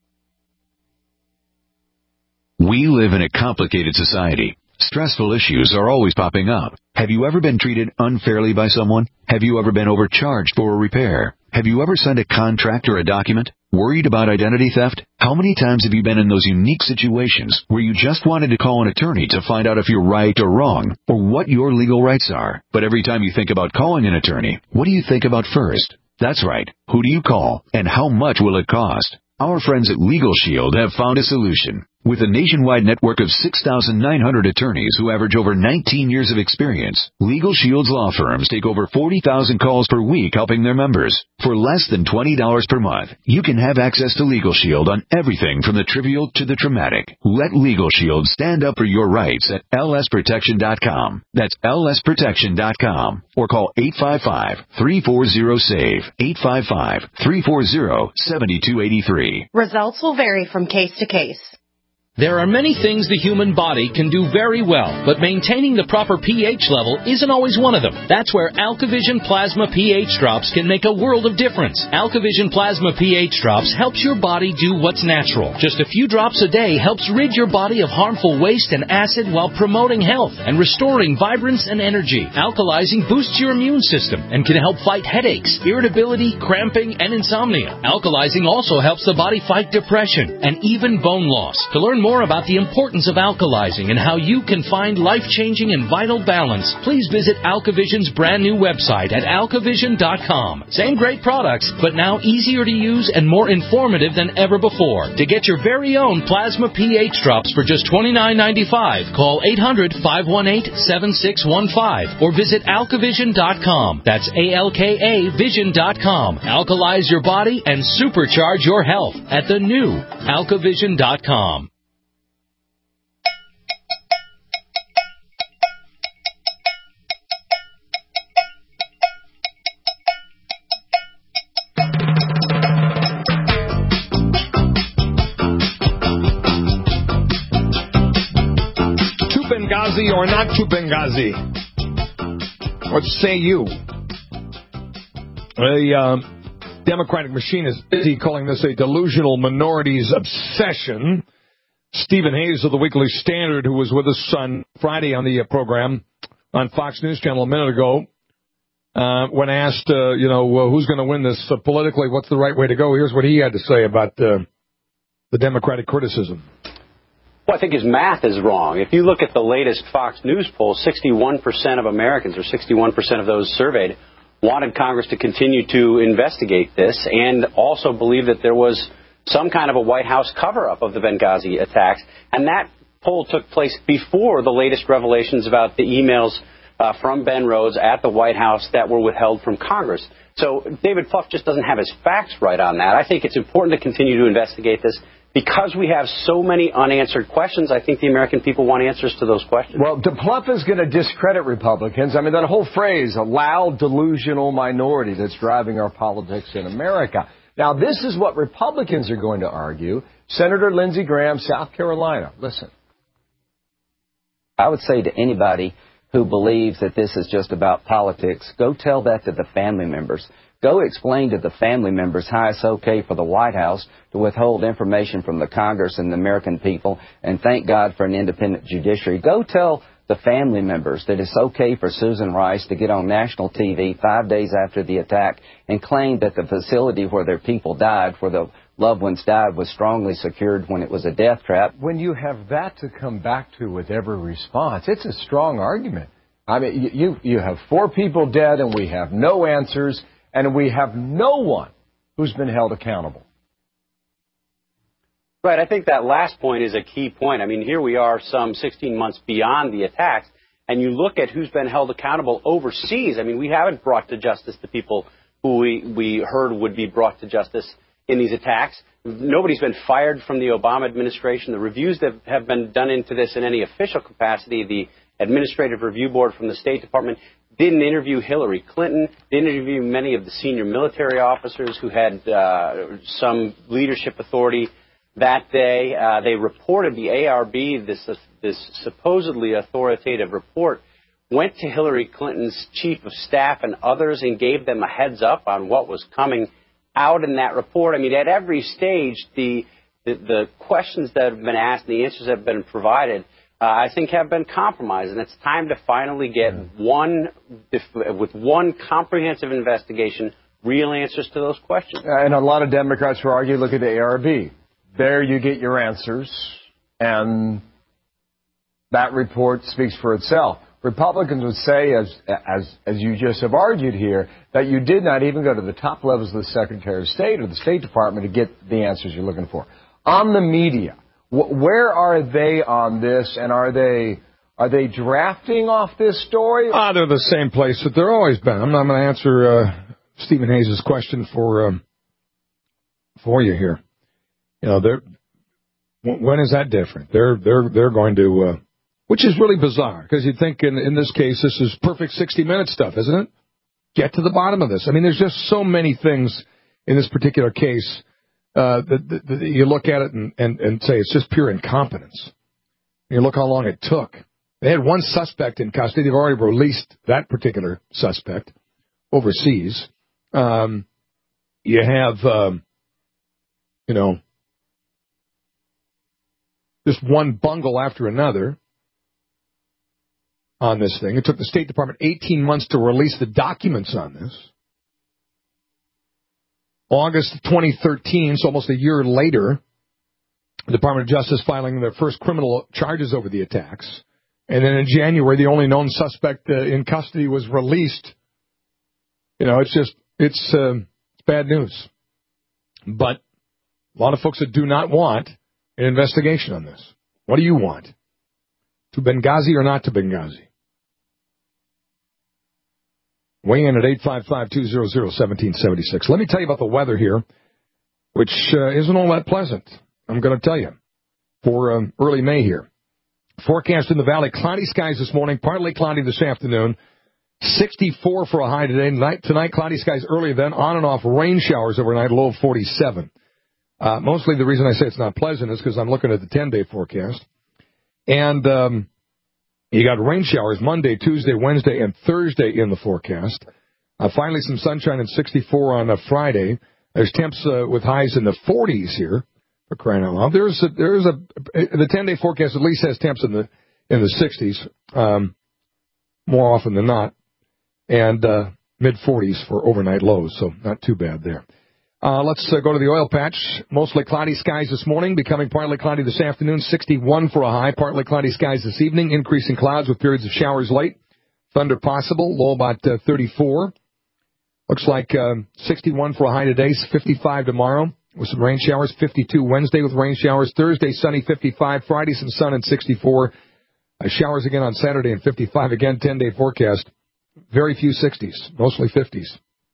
We live in a complicated society. Stressful issues are always popping up. Have you ever been treated unfairly by someone? Have you ever been overcharged for a repair? Have you ever signed a contract or a document? Worried about identity theft? How many times have you been in those unique situations where you just wanted to call an attorney to find out if you're right or wrong, or what your legal rights are? But every time you think about calling an attorney, what do you think about first? That's right. Who do you call, and how much will it cost? Our friends at Legal Shield have found a solution. With a nationwide network of six thousand nine hundred attorneys who average over nineteen years of experience, Legal Shield's law firms take over forty thousand calls per week helping their members. For less than twenty dollars per month, you can have access to Legal Shield on everything from the trivial to the traumatic. Let Legal Shield stand up for your rights at L S protection dot com. That's L S protection dot com. Or call eight five five, three four zero, S A V E, eight five five, three four zero, seven two eight three. Results will vary from case to case. There are many things the human body can do very well, but maintaining the proper pH level isn't always one of them. That's where AlkaVision Plasma pH Drops can make a world of difference. AlkaVision Plasma pH Drops helps your body do what's natural. Just a few drops a day helps rid your body of harmful waste and acid while promoting health and restoring vibrance and energy. Alkalizing boosts your immune system and can help fight headaches, irritability, cramping, and insomnia. Alkalizing also helps the body fight depression and even bone loss. To learn more more about the importance of alkalizing and how you can find life-changing and vital balance, please visit AlkaVision's brand new website at alka vision dot com. Same great products, but now easier to use and more informative than ever before. To get your very own Plasma pH Drops for just twenty-nine ninety-five, call eight hundred, five one eight, seven six one five or visit alka vision dot com. That's A L K A vision dot com. Alkalize your body and supercharge your health at the new alka vision dot com. Benghazi or not to Benghazi? What say you? A uh, Democratic machine is busy calling this a delusional minorities obsession. Stephen Hayes of the Weekly Standard, who was with us on Friday on the uh, program on Fox News Channel a minute ago, uh, when asked, uh, you know, uh, who's going to win this uh, politically, what's the right way to go? Here's what he had to say about uh, the Democratic criticism. Well, I think his math is wrong. If you look at the latest Fox News poll, sixty-one percent of Americans, or sixty-one percent of those surveyed, wanted Congress to continue to investigate this and also believe that there was some kind of a White House cover-up of the Benghazi attacks. And that poll took place before the latest revelations about the emails uh, from Ben Rhodes at the White House that were withheld from Congress. So David Plouffe just doesn't have his facts right on that. I think it's important to continue to investigate this. Because we have so many unanswered questions, I think the American people want answers to those questions. Well, Plouffe is going to discredit Republicans. I mean, that whole phrase, a loud, delusional minority that's driving our politics in America. Now, this is what Republicans are going to argue. Senator Lindsey Graham, South Carolina. Listen. I would say to anybody who believes that this is just about politics, go tell that to the family members. Go explain to the family members how it's okay for the White House to withhold information from the Congress and the American people, and thank God for an independent judiciary. Go tell the family members that it's okay for Susan Rice to get on national T V five days after the attack and claim that the facility where their people died, where the loved ones died was strongly secured when it was a death trap. When you have that to come back to with every response, it's a strong argument. I mean, you, you have four people dead and we have no answers and we have no one who's been held accountable. Right. I think that last point is a key point. I mean, here we are some sixteen months beyond the attacks, and you look at who's been held accountable overseas. I mean, we haven't brought to justice the people who we, we heard would be brought to justice in these attacks. Nobody's been fired from the Obama administration. The reviews that have been done into this in any official capacity, the Administrative Review Board from the State Department didn't interview Hillary Clinton, didn't interview many of the senior military officers who had uh, some leadership authority that day. Uh, they reported the A R B, this, uh, this supposedly authoritative report, went to Hillary Clinton's chief of staff and others and gave them a heads up on what was coming out in that report. I mean, at every stage, the the, the questions that have been asked and the answers that have been provided, uh, I think, have been compromised. And it's time to finally get one, if, with one comprehensive investigation, real answers to those questions. And a lot of Democrats will argue, look at the A R B. There you get your answers, and that report speaks for itself. Republicans would say, as as as you just have argued here, that you did not even go to the top levels of the Secretary of State or the State Department to get the answers you're looking for. On the media, wh- where are they on this, and are they are they drafting off this story? Ah, they're the same place that they're always been. I'm not going to answer uh, Stephen Hayes' question for um, for you here. You know, they're, when is that different? They're they're they're going to, uh, which is really bizarre, because you'd think in in this case this is perfect sixty minute stuff, isn't it? Get to the bottom of this. I mean, there's just so many things in this particular case uh, that, that, that you look at it and, and and say it's just pure incompetence. You look how long it took. They had one suspect in custody. They've already released that particular suspect overseas. Um, you have, um, you know. Just one bungle after another on this thing. It took the State Department eighteen months to release the documents on this. August twenty thirteen, so almost a year later, the Department of Justice filing their first criminal charges over the attacks. And then in January, the only known suspect uh, in custody was released. You know, it's just, it's, uh, it's bad news. But a lot of folks that do not want an investigation on this. What do you want? To Benghazi or not to Benghazi? Weigh in at eight five five, two hundred, seventeen seventy-six. Let me tell you about the weather here, which uh, isn't all that pleasant. I'm going to tell you. For um, early May here. Forecast in the valley, cloudy skies this morning, partly cloudy this afternoon. sixty-four for a high today. Night, tonight, cloudy skies early, then on and off rain showers overnight, low of forty-seven. Uh, mostly the reason I say it's not pleasant is because I'm looking at the ten-day forecast. And um, you got rain showers Monday, Tuesday, Wednesday, and Thursday in the forecast. Uh, finally, some sunshine and sixty-four on a Friday. There's temps uh, with highs in the forties here, for crying out loud. There's a, there's a the ten-day forecast at least has temps in the in the sixties, um, more often than not, and uh, mid-forties for overnight lows, so not too bad there. Uh, let's uh, go to the oil patch. Mostly cloudy skies this morning, becoming partly cloudy this afternoon. sixty-one for a high, partly cloudy skies this evening. Increasing clouds with periods of showers late. Thunder possible, low about uh, thirty-four. Looks like uh, sixty-one for a high today, fifty-five tomorrow with some rain showers. fifty-two Wednesday with rain showers. Thursday, sunny, fifty-five. Friday, some sun and sixty-four. Uh, showers again on Saturday and fifty-five. Again, ten-day forecast. Very few sixties, mostly fifties.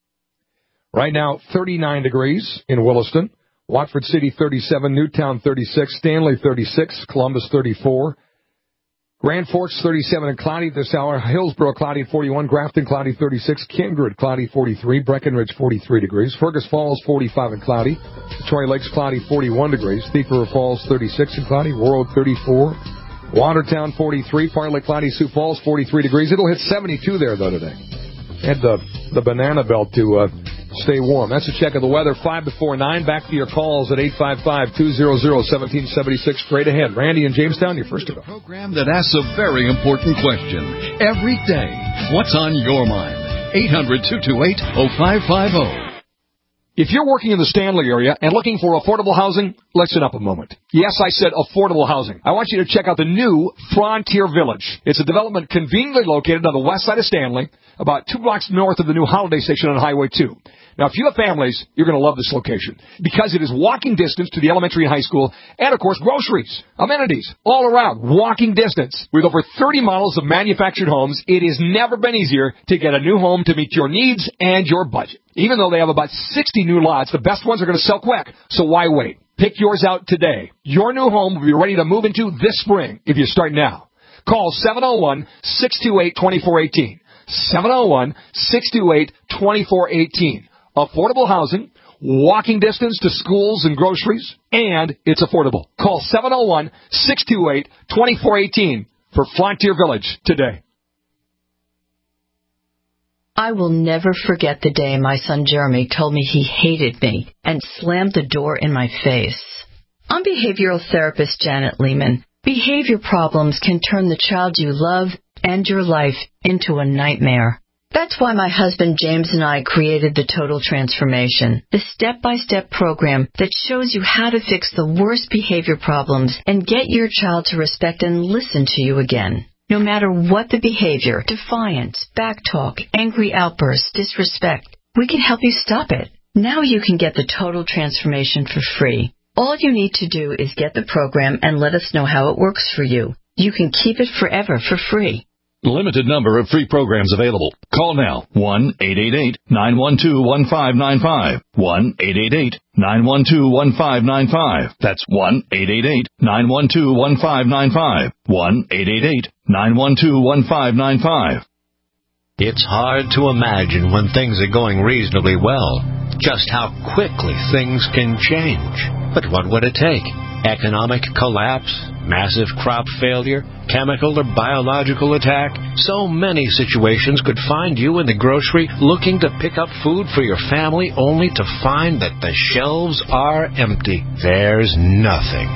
Right now, thirty-nine degrees in Williston. Watford City, thirty-seven. Newtown, thirty-six. Stanley, thirty-six. Columbus, thirty-four. Grand Forks, thirty-seven and cloudy this hour. Hillsborough, cloudy, forty-one. Grafton, cloudy, thirty-six. Kindred, cloudy, forty-three. Breckenridge, forty-three degrees. Fergus Falls, forty-five and cloudy. Victoria Lakes, cloudy, forty-one degrees. Thief River Falls, thirty-six and cloudy. Royal, thirty-four. Watertown, forty-three. Partly cloudy. Sioux Falls, forty-three degrees. It'll hit seventy-two there, though, today. Had the, the banana belt to uh, stay warm. That's a check of the weather. Five before nine. Back to your calls at eight five five, two hundred, seventeen seventy-six. Straight ahead. Randy in Jamestown, you're first to go. A program that asks a very important question every day. What's on your mind? eight hundred, two two eight, oh five five oh. If you're working in the Stanley area and looking for affordable housing, listen up a moment. Yes, I said affordable housing. I want you to check out the new Frontier Village. It's a development conveniently located on the west side of Stanley, about two blocks north of the new Holiday Station on Highway two. Now, if you have families, you're going to love this location because it is walking distance to the elementary and high school and, of course, groceries, amenities, all around, walking distance. With over thirty models of manufactured homes, it has never been easier to get a new home to meet your needs and your budget. Even though they have about sixty new lots, the best ones are going to sell quick, so why wait? Pick yours out today. Your new home will be ready to move into this spring if you start now. Call seven oh one, six two eight, two four one eight. seven oh one, six two eight, two four one eight. Affordable housing, walking distance to schools and groceries, and it's affordable. Call seven oh one, six two eight, two four one eight for Frontier Village today. I will never forget the day my son Jeremy told me he hated me and slammed the door in my face. I'm behavioral therapist Janet Lehman. Behavior problems can turn the child you love and your life into a nightmare. That's why my husband James and I created the Total Transformation, the step-by-step program that shows you how to fix the worst behavior problems and get your child to respect and listen to you again. No matter what the behavior, defiance, backtalk, angry outbursts, disrespect, we can help you stop it. Now you can get the Total Transformation for free. All you need to do is get the program and let us know how it works for you. You can keep it forever for free. Limited number of free programs available. Call now, one eight eight eight, nine one two, one five nine five, one eight eight eight, nine one two, one five nine five. That's one eight eight eight, nine one two, one five nine five, one eight eight eight, nine one two, one five nine five. It's hard to imagine when things are going reasonably well, just how quickly things can change. But what would it take? Economic collapse? Massive crop failure, chemical or biological attack. So many situations could find you in the grocery looking to pick up food for your family only to find that the shelves are empty. There's nothing.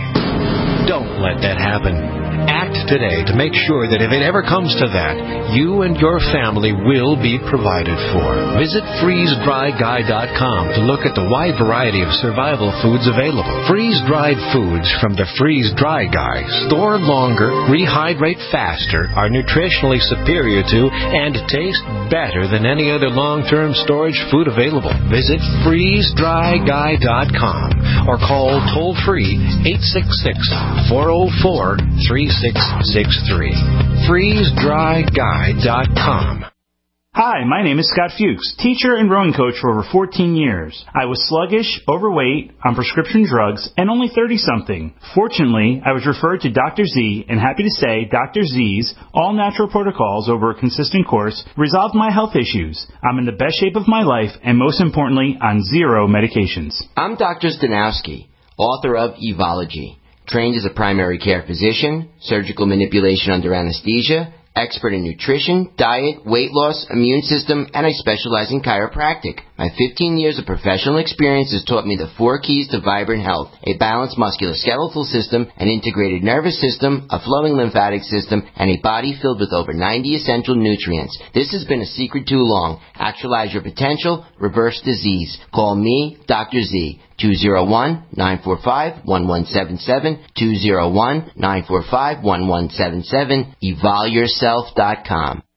Don't let that happen. Act today to make sure that if it ever comes to that, you and your family will be provided for. Visit freeze dry guy dot com to look at the wide variety of survival foods available. Freeze-dried foods from the Freeze Dry Guy store longer, rehydrate faster, are nutritionally superior to, and taste better than any other long-term storage food available. Visit freeze dry guy dot com or call toll-free eight six six, four oh four, three six six three. freeze dry guy dot com. Hi, my name is Scott Fuchs, teacher and rowing coach for over fourteen years. I was sluggish, overweight, on prescription drugs, and only thirty-something. Fortunately, I was referred to Doctor Z, and happy to say Doctor Z's all-natural protocols over a consistent course resolved my health issues. I'm in the best shape of my life, and most importantly, on zero medications. I'm Doctor Stanowski, author of Evology. Trained as a primary care physician, surgical manipulation under anesthesia, expert in nutrition, diet, weight loss, immune system, and I specialize in chiropractic. My fifteen years of professional experience has taught me the four keys to vibrant health: a balanced musculoskeletal system, an integrated nervous system, a flowing lymphatic system, and a body filled with over ninety essential nutrients. This has been a secret too long. Actualize your potential, reverse disease. Call me, Doctor Z. two oh one, nine four five, one one seven seven, two oh one, nine four five, one one seven seven, evol yourself dot com.